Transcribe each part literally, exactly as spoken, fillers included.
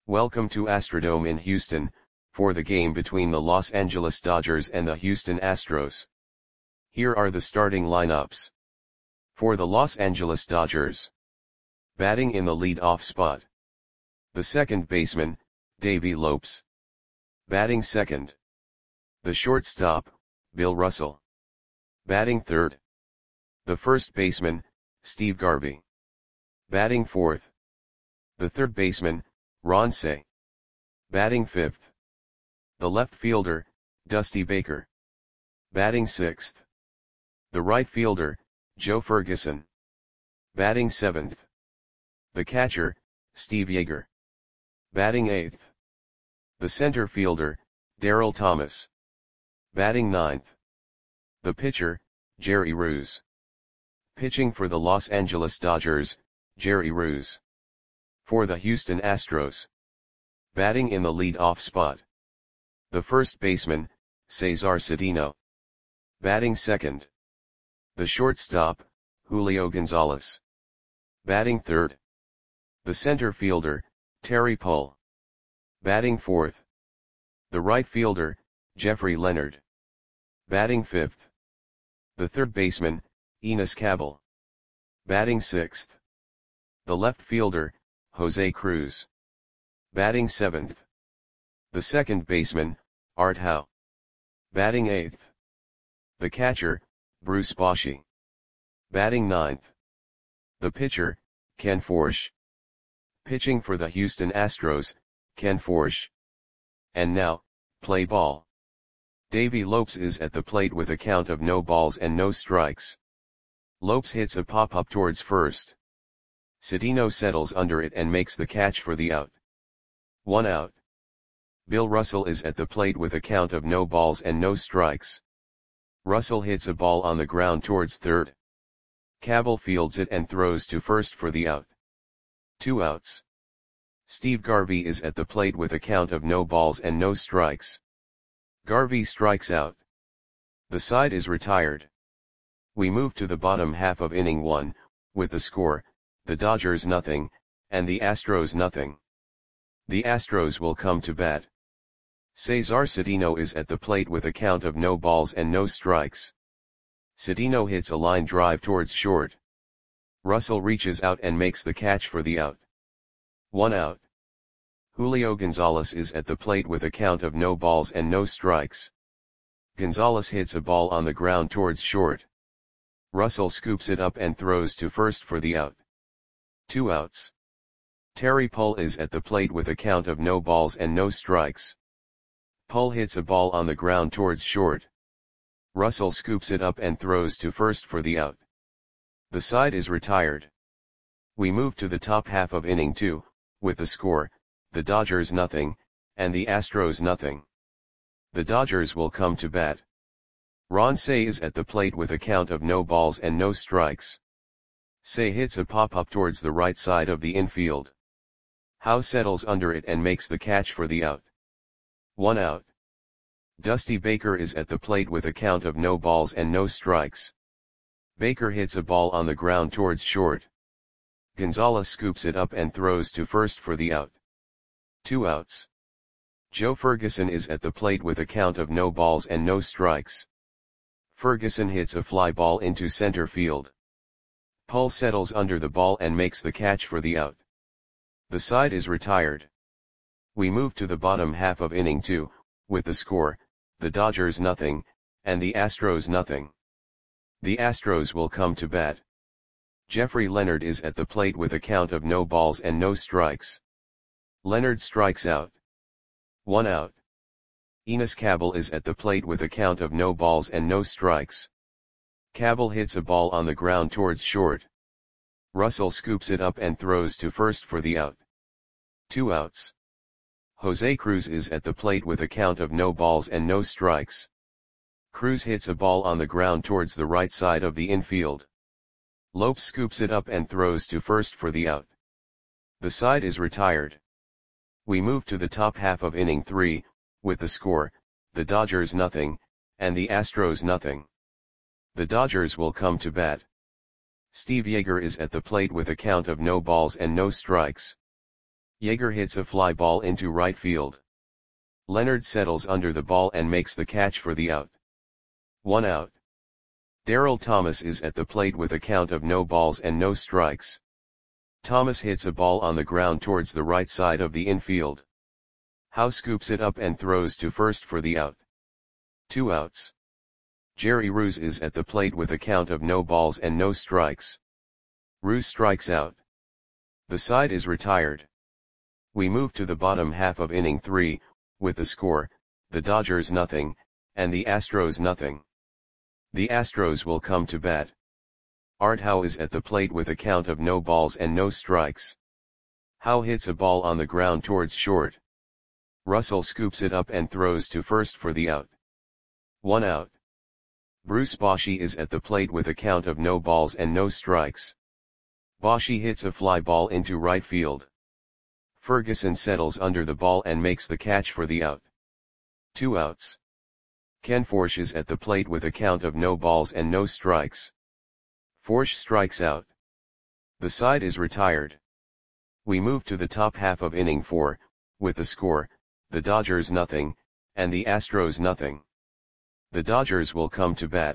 Welcome to Astrodome in Houston, for the game between the Los Angeles Dodgers and the Houston Astros. Here are the starting lineups. For the Los Angeles Dodgers. Batting in the lead-off spot. The second baseman, Davey Lopes. Batting second. The shortstop, Bill Russell. Batting third. The first baseman, Steve Garvey. Batting fourth. The third baseman, Ron Cey. Batting fifth. The left fielder, Dusty Baker. Batting sixth. The right fielder, Joe Ferguson. Batting seventh. The catcher, Steve Yeager. Batting eighth. The center fielder, Darryl Thomas. Batting ninth. The pitcher, Jerry Ruse. Pitching for the Los Angeles Dodgers, Jerry Ruse. For the Houston Astros. Batting in the lead-off spot. The first baseman, Cesar Cedeno. Batting second. The shortstop, Julio Gonzalez. Batting third. The center fielder, Terry Pull. Batting fourth. The right fielder, Jeffrey Leonard. Batting fifth. The third baseman, Enos Cabell. Batting sixth. The left fielder, Jose Cruz. Batting seventh. The second baseman, Art Howe. Batting eighth. The catcher, Bruce Bochy. Batting ninth. The pitcher, Ken Forsch. Pitching for the Houston Astros, Ken Forsch. And now, play ball. Davey Lopes is at the plate with a count of no balls and no strikes. Lopes hits a pop-up towards first. Cedeno settles under it and makes the catch for the out. One out. Bill Russell is at the plate with a count of no balls and no strikes. Russell hits a ball on the ground towards third. Cabell fields it and throws to first for the out. Two outs. Steve Garvey is at the plate with a count of no balls and no strikes. Garvey strikes out. The side is retired. We move to the bottom half of inning one, with the score, the Dodgers nothing, and the Astros nothing. The Astros will come to bat. Cesar Cedeno is at the plate with a count of no balls and no strikes. Cedeno hits a line drive towards short. Russell reaches out and makes the catch for the out. One out. Julio Gonzalez is at the plate with a count of no balls and no strikes. Gonzalez hits a ball on the ground towards short. Russell scoops it up and throws to first for the out. Two outs. Terry Pull is at the plate with a count of no balls and no strikes. Pull hits a ball on the ground towards short. Russell scoops it up and throws to first for the out. The side is retired. We move to the top half of inning two, with the score, the Dodgers nothing, and the Astros nothing. The Dodgers will come to bat. Ron Cey is at the plate with a count of no balls and no strikes. Cey hits a pop-up towards the right side of the infield. Howe settles under it and makes the catch for the out. One out. Dusty Baker is at the plate with a count of no balls and no strikes. Baker hits a ball on the ground towards short. Gonzalez scoops it up and throws to first for the out. Two outs. Joe Ferguson is at the plate with a count of no balls and no strikes. Ferguson hits a fly ball into center field. Pull settles under the ball and makes the catch for the out. The side is retired. We move to the bottom half of inning two, with the score, the Dodgers nothing, and the Astros nothing. The Astros will come to bat. Jeffrey Leonard is at the plate with a count of no balls and no strikes. Leonard strikes out. One out. Enos Cabell is at the plate with a count of no balls and no strikes. Cabell hits a ball on the ground towards short. Russell scoops it up and throws to first for the out. Two outs. Jose Cruz is at the plate with a count of no balls and no strikes. Cruz hits a ball on the ground towards the right side of the infield. Lopes scoops it up and throws to first for the out. The side is retired. We move to the top half of inning three, with the score, the Dodgers nothing, and the Astros nothing. The Dodgers will come to bat. Steve Yeager is at the plate with a count of no balls and no strikes. Yeager hits a fly ball into right field. Leonard settles under the ball and makes the catch for the out. One out. Darryl Thomas is at the plate with a count of no balls and no strikes. Thomas hits a ball on the ground towards the right side of the infield. Howe scoops it up and throws to first for the out. Two outs. Jerry Roos is at the plate with a count of no balls and no strikes. Roos strikes out. The side is retired. We move to the bottom half of inning three, with the score, the Dodgers nothing, and the Astros nothing. The Astros will come to bat. Art Howe is at the plate with a count of no balls and no strikes. Howe hits a ball on the ground towards short. Russell scoops it up and throws to first for the out. One out. Bruce Bochy is at the plate with a count of no balls and no strikes. Bochy hits a fly ball into right field. Ferguson settles under the ball and makes the catch for the out. Two outs. Ken Forsch is at the plate with a count of no balls and no strikes. Forsch strikes out. The side is retired. We move to the top half of inning four, with the score, the Dodgers nothing, and the Astros nothing. The Dodgers will come to bat.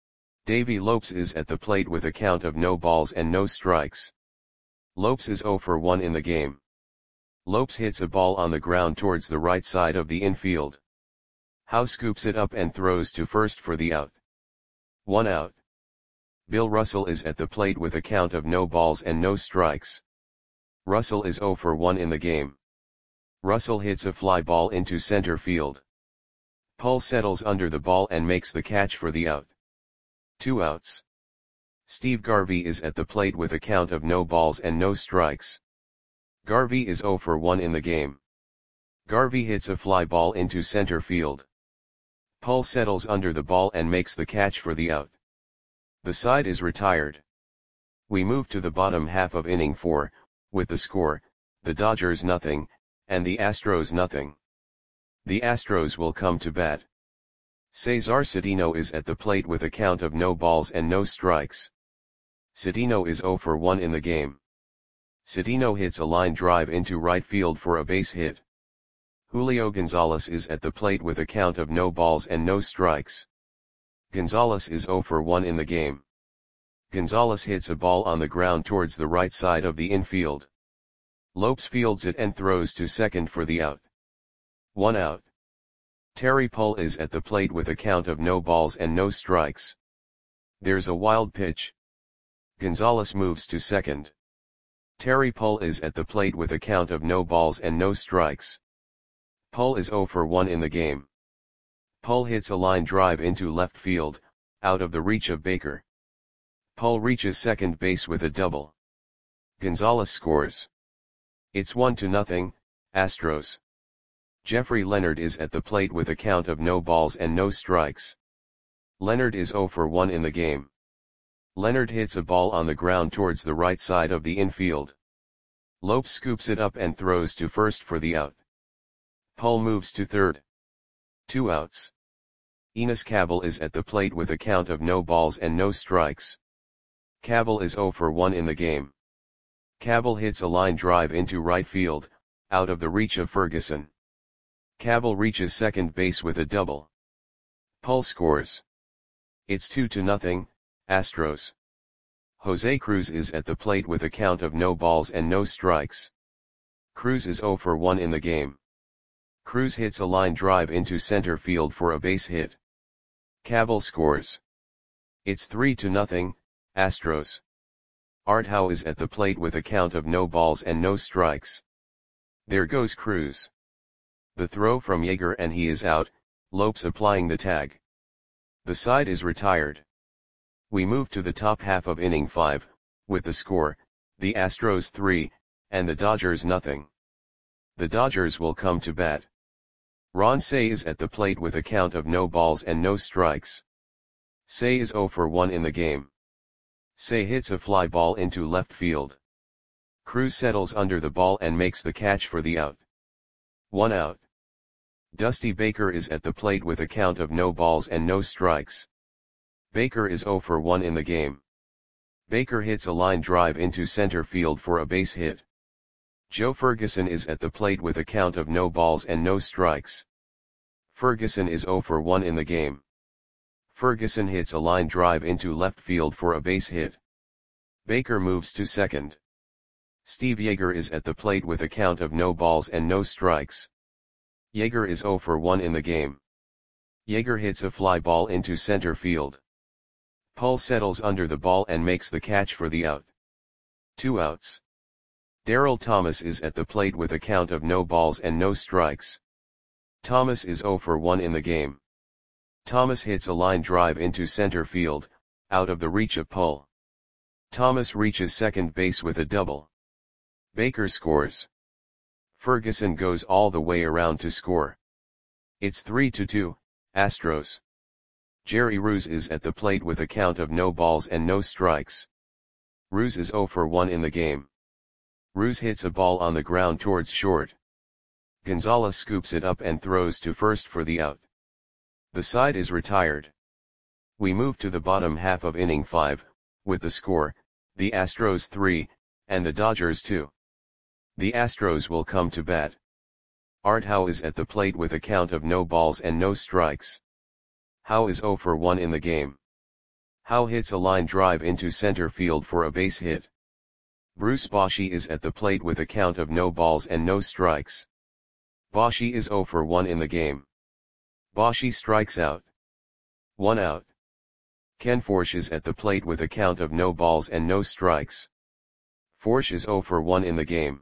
Davey Lopes is at the plate with a count of no balls and no strikes. Lopes is oh for one in the game. Lopes hits a ball on the ground towards the right side of the infield. Howe scoops it up and throws to first for the out. One out. Bill Russell is at the plate with a count of no balls and no strikes. Russell is oh for one in the game. Russell hits a fly ball into center field. Pull settles under the ball and makes the catch for the out. Two outs. Steve Garvey is at the plate with a count of no balls and no strikes. Garvey is oh for one in the game. Garvey hits a fly ball into center field. Pull settles under the ball and makes the catch for the out. The side is retired. We move to the bottom half of inning four, with the score, the Dodgers nothing, and the Astros nothing. The Astros will come to bat. Cesar Cedeno is at the plate with a count of no balls and no strikes. Cedeno is oh for one in the game. Cedeno hits a line drive into right field for a base hit. Julio Gonzalez is at the plate with a count of no balls and no strikes. Gonzalez is oh for one in the game. Gonzalez hits a ball on the ground towards the right side of the infield. Lopes fields it and throws to second for the out. One out. Terry Pull is at the plate with a count of no balls and no strikes. There's a wild pitch. Gonzalez moves to second. Terry Pull is at the plate with a count of no balls and no strikes. Pull is oh for one in the game. Pull hits a line drive into left field, out of the reach of Baker. Pull reaches second base with a double. Gonzalez scores. It's one to nothing, Astros. Jeffrey Leonard is at the plate with a count of no balls and no strikes. Leonard is oh for one in the game. Leonard hits a ball on the ground towards the right side of the infield. Lopes scoops it up and throws to first for the out. Pull moves to third. Two outs. Enos Cabell is at the plate with a count of no balls and no strikes. Cabell is oh for one in the game. Cabell hits a line drive into right field, out of the reach of Ferguson. Cabell reaches second base with a double. Pull scores. It's two to nothing, Astros. Jose Cruz is at the plate with a count of no balls and no strikes. Cruz is oh for one in the game. Cruz hits a line drive into center field for a base hit. Cabell scores. It's three to nothing, Astros. Art Howe is at the plate with a count of no balls and no strikes. There goes Cruz. The throw from Yeager and he is out, Lopes applying the tag. The side is retired. We move to the top half of inning five, with the score, the Astros three, and the Dodgers nothing. The Dodgers will come to bat. Ron Cey is at the plate with a count of no balls and no strikes. Cey is oh for one in the game. Cey hits a fly ball into left field. Cruz settles under the ball and makes the catch for the out. One out. Dusty Baker is at the plate with a count of no balls and no strikes. Baker is oh for one in the game. Baker hits a line drive into center field for a base hit. Joe Ferguson is at the plate with a count of no balls and no strikes. Ferguson is zero for one in the game. Ferguson hits a line drive into left field for a base hit. Baker moves to second. Steve Yeager is at the plate with a count of no balls and no strikes. Yeager is zero for one in the game. Yeager hits a fly ball into center field. Pull settles under the ball and makes the catch for the out. Two outs. Darryl Thomas is at the plate with a count of no balls and no strikes. Thomas is zero for one in the game. Thomas hits a line drive into center field, out of the reach of Pull. Thomas reaches second base with a double. Baker scores. Ferguson goes all the way around to score. It's three to two, Astros. Jerry Ruse is at the plate with a count of no balls and no strikes. Ruse is zero for one in the game. Ruse hits a ball on the ground towards short. Gonzalez scoops it up and throws to first for the out. The side is retired. We move to the bottom half of inning five, with the score, the Astros three, and the Dodgers two. The Astros will come to bat. Art Howe is at the plate with a count of no balls and no strikes. Howe is zero for one in the game. Howe hits a line drive into center field for a base hit. Bruce Bochy is at the plate with a count of no balls and no strikes. Bochy is zero for one in the game. Bochy strikes out. One out. Ken Forsch is at the plate with a count of no balls and no strikes. Forsch is zero for one in the game.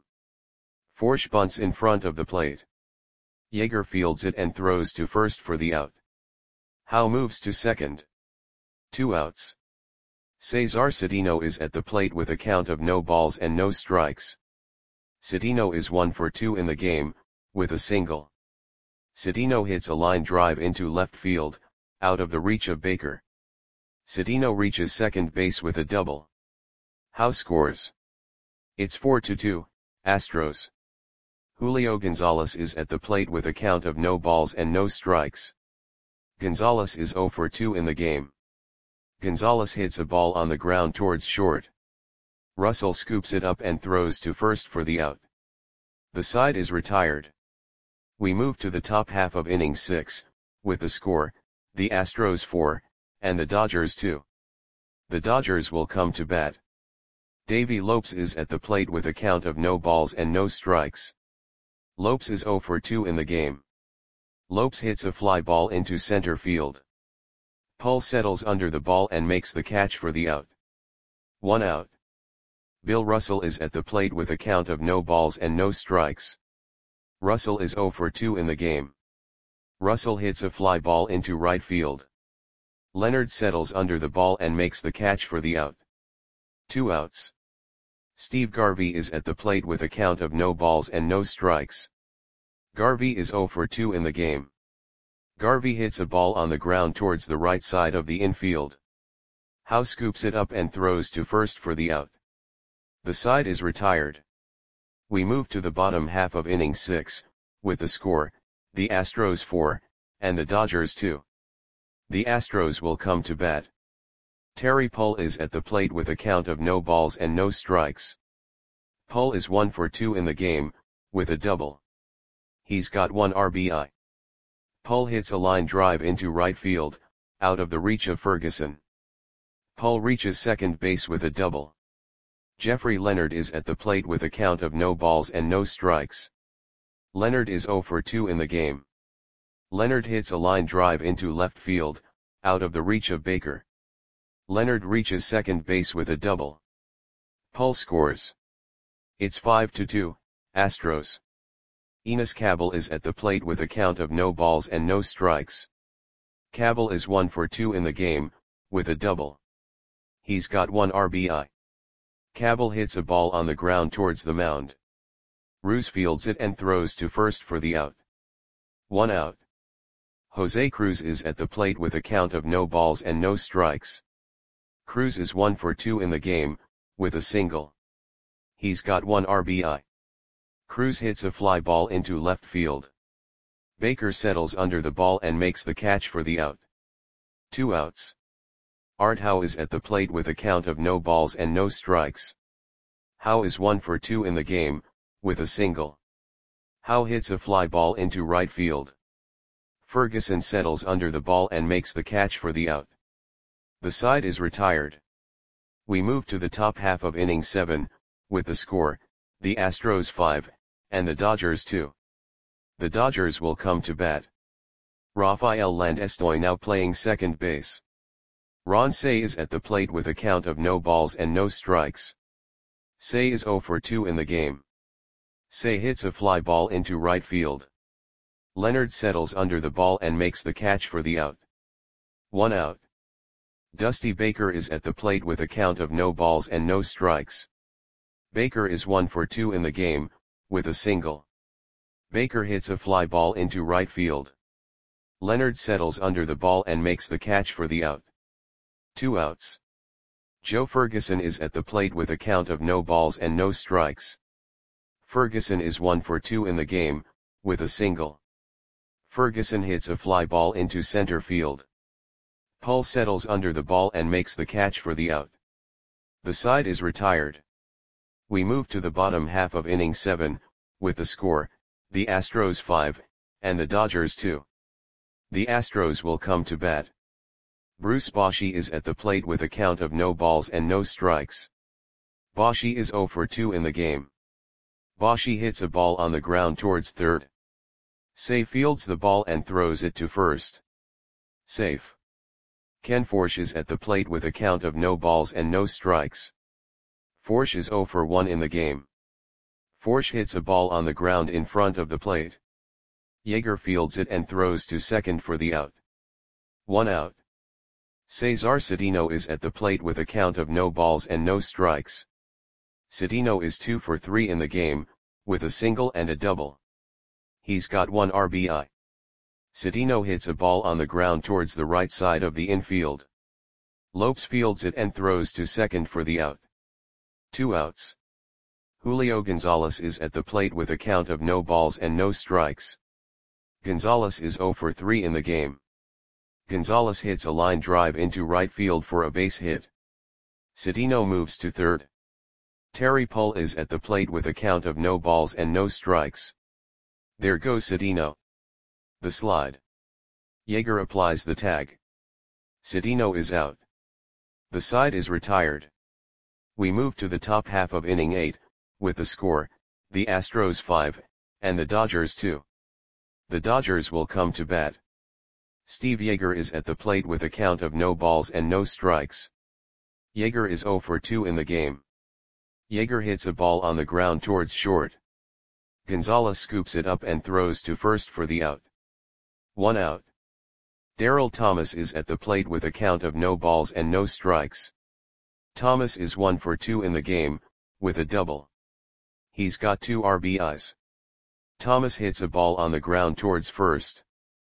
Forsch bunts in front of the plate. Yeager fields it and throws to first for the out. Howe moves to second. Two outs. Cesar Cedeno is at the plate with a count of no balls and no strikes. Cedeno is one for two in the game, with a single. Cedeno hits a line drive into left field, out of the reach of Baker. Cedeno reaches second base with a double. Howe scores. It's four to two, Astros. Julio Gonzalez is at the plate with a count of no balls and no strikes. Gonzalez is zero for two in the game. Gonzalez hits a ball on the ground towards short. Russell scoops it up and throws to first for the out. The side is retired. We move to the top half of inning six, with the score, the Astros four, and the Dodgers two. The Dodgers will come to bat. Davey Lopes is at the plate with a count of no balls and no strikes. Lopes is zero for two in the game. Lopes hits a fly ball into center field. Pull settles under the ball and makes the catch for the out. One out. Bill Russell is at the plate with a count of no balls and no strikes. Russell is zero for two in the game. Russell hits a fly ball into right field. Leonard settles under the ball and makes the catch for the out. Two outs. Steve Garvey is at the plate with a count of no balls and no strikes. Garvey is zero for two in the game. Garvey hits a ball on the ground towards the right side of the infield. Howe scoops it up and throws to first for the out. The side is retired. We move to the bottom half of inning six, with the score, the Astros four, and the Dodgers two. The Astros will come to bat. Terry Pull is at the plate with a count of no balls and no strikes. Pull is one for two in the game, with a double. He's got one R B I. Pull hits a line drive into right field, out of the reach of Ferguson. Pull reaches second base with a double. Jeffrey Leonard is at the plate with a count of no balls and no strikes. Leonard is zero for two in the game. Leonard hits a line drive into left field, out of the reach of Baker. Leonard reaches second base with a double. Pull scores. It's five to two, Astros. Enos Cabell is at the plate with a count of no balls and no strikes. Cabell is one for two in the game, with a double. He's got one R B I. Cabell hits a ball on the ground towards the mound. Ruse fields it and throws to first for the out. One out. Jose Cruz is at the plate with a count of no balls and no strikes. Cruz is one for two in the game, with a single. He's got one R B I. Cruz hits a fly ball into left field. Baker settles under the ball and makes the catch for the out. Two outs. Art Howe is at the plate with a count of no balls and no strikes. Howe is one for two in the game, with a single. Howe hits a fly ball into right field. Ferguson settles under the ball and makes the catch for the out. The side is retired. We move to the top half of inning seven, with the score, the Astros five, and the Dodgers two. The Dodgers will come to bat. Rafael Landestoy now playing second base. Ron Cey is at the plate with a count of no balls and no strikes. Cey is zero for two in the game. Cey hits a fly ball into right field. Leonard settles under the ball and makes the catch for the out. One out. Dusty Baker is at the plate with a count of no balls and no strikes. Baker is one for two in the game, with a single. Baker hits a fly ball into right field. Leonard settles under the ball and makes the catch for the out. Two outs. Joe Ferguson is at the plate with a count of no balls and no strikes. Ferguson is one for two in the game, with a single. Ferguson hits a fly ball into center field. Pull settles under the ball and makes the catch for the out. The side is retired. We move to the bottom half of inning seven, with the score, the Astros five, and the Dodgers two. The Astros will come to bat. Bruce Bochy is at the plate with a count of no balls and no strikes. Bochy is zero for two in the game. Bochy hits a ball on the ground towards third. Cey fields the ball and throws it to first. Safe. Ken Forsch is at the plate with a count of no balls and no strikes. Forsch is zero for one in the game. Forsch hits a ball on the ground in front of the plate. Yeager fields it and throws to second for the out. One out. Cesar Cedeno is at the plate with a count of no balls and no strikes. Cedeno is two for three in the game, with a single and a double. He's got one R B I. Cedeno hits a ball on the ground towards the right side of the infield. Lopes fields it and throws to second for the out. Two outs. Julio Gonzalez is at the plate with a count of no balls and no strikes. Gonzalez is zero for three in the game. Gonzalez hits a line drive into right field for a base hit. Cedeno moves to third. Terry Pull is at the plate with a count of no balls and no strikes. There goes Cedeno. The slide. Yeager applies the tag. Cedeno is out. The side is retired. We move to the top half of inning eight, with the score, the Astros five, and the Dodgers two. The Dodgers will come to bat. Steve Yeager is at the plate with a count of no balls and no strikes. Yeager is zero for two in the game. Yeager hits a ball on the ground towards short. Gonzalez scoops it up and throws to first for the out. One out. Darryl Thomas is at the plate with a count of no balls and no strikes. Thomas is one for two in the game, with a double. He's got two R B Is. Thomas hits a ball on the ground towards first.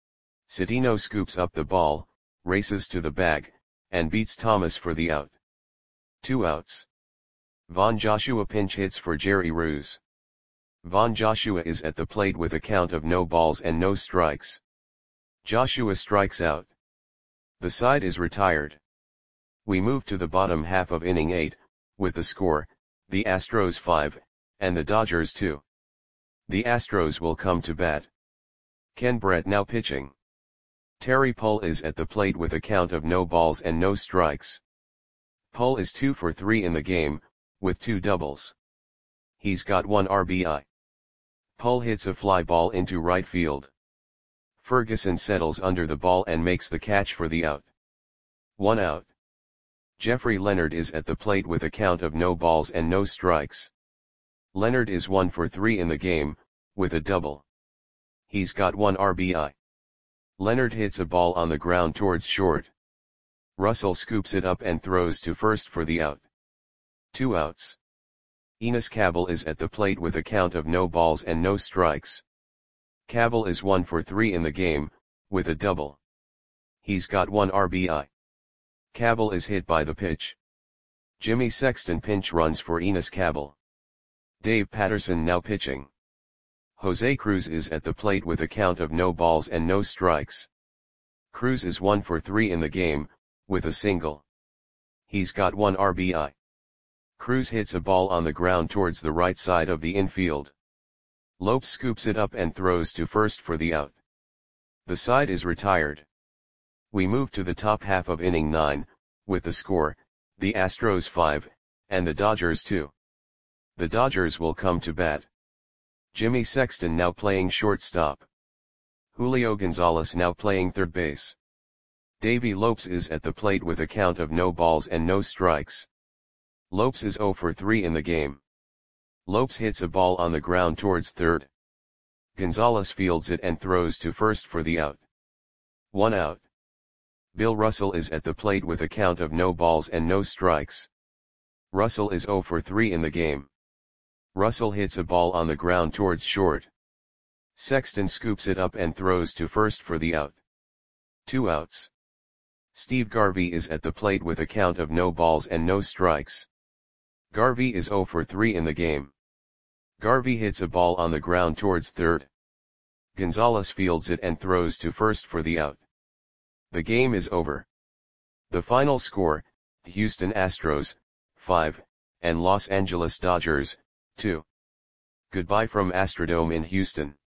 Cedeno scoops up the ball, races to the bag, and beats Thomas for the out. Two outs. Von Joshua pinch hits for Jerry Roos. Von Joshua is at the plate with a count of no balls and no strikes. Joshua strikes out. The side is retired. We move to the bottom half of inning eight, with the score, the Astros five, and the Dodgers two. The Astros will come to bat. Ken Brett now pitching. Terry Pull is at the plate with a count of no balls and no strikes. Pull is two for three in the game, with two doubles. He's got one R B I. Pull hits a fly ball into right field. Ferguson settles under the ball and makes the catch for the out. One out. Jeffrey Leonard is at the plate with a count of no balls and no strikes. Leonard is one for three in the game, with a double. He's got one R B I. Leonard hits a ball on the ground towards short. Russell scoops it up and throws to first for the out. Two outs. Enos Cabell is at the plate with a count of no balls and no strikes. Cabell is one for three in the game, with a double. He's got one R B I. Cabell is hit by the pitch. Jimmy Sexton pinch runs for Enos Cabell. Dave Patterson now pitching. Jose Cruz is at the plate with a count of no balls and no strikes. Cruz is one for three in the game, with a single. He's got one R B I. Cruz hits a ball on the ground towards the right side of the infield. Lopes scoops it up and throws to first for the out. The side is retired. We move to the top half of inning nine, with the score, the Astros five, and the Dodgers two. The Dodgers will come to bat. Jimmy Sexton now playing shortstop. Julio Gonzalez now playing third base. Davey Lopes is at the plate with a count of no balls and no strikes. Lopes is oh for three in the game. Lopes hits a ball on the ground towards third. Gonzalez fields it and throws to first for the out. One out. Bill Russell is at the plate with a count of no balls and no strikes. Russell is oh for three in the game. Russell hits a ball on the ground towards short. Sexton scoops it up and throws to first for the out. Two outs. Steve Garvey is at the plate with a count of no balls and no strikes. Garvey is oh for three in the game. Garvey hits a ball on the ground towards third. Gonzalez fields it and throws to first for the out. The game is over. The final score, Houston Astros, five, and Los Angeles Dodgers, two. Goodbye from Astrodome in Houston.